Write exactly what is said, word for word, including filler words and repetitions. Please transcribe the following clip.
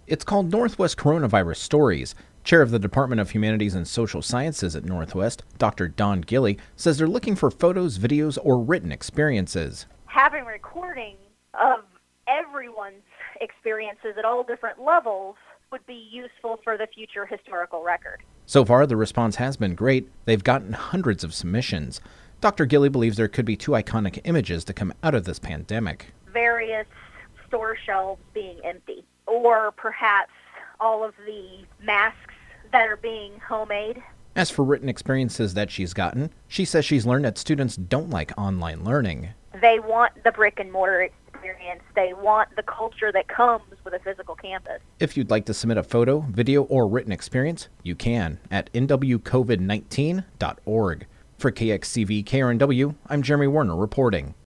It's called Northwest Coronavirus Stories. Chair of the Department of Humanities and Social Sciences at Northwest, Doctor Don Gilly, says they're looking for photos, videos, or written experiences. Having recordings of everyone's experiences at all different levels would be useful for the future historical record. So far, the response has been great. They've gotten hundreds of submissions. Doctor Gilly believes there could be two iconic images to come out of this pandemic. Various store shelves being empty, or perhaps all of the masks that are being homemade. As for written experiences that she's gotten, she says she's learned that students don't like online learning. They want the brick and mortar experience. They want the culture that comes with a physical campus. If you'd like to submit a photo, video, or written experience, you can at N W COVID nineteen dot org. For K X C V K R N W, I'm Jeremy Warner reporting.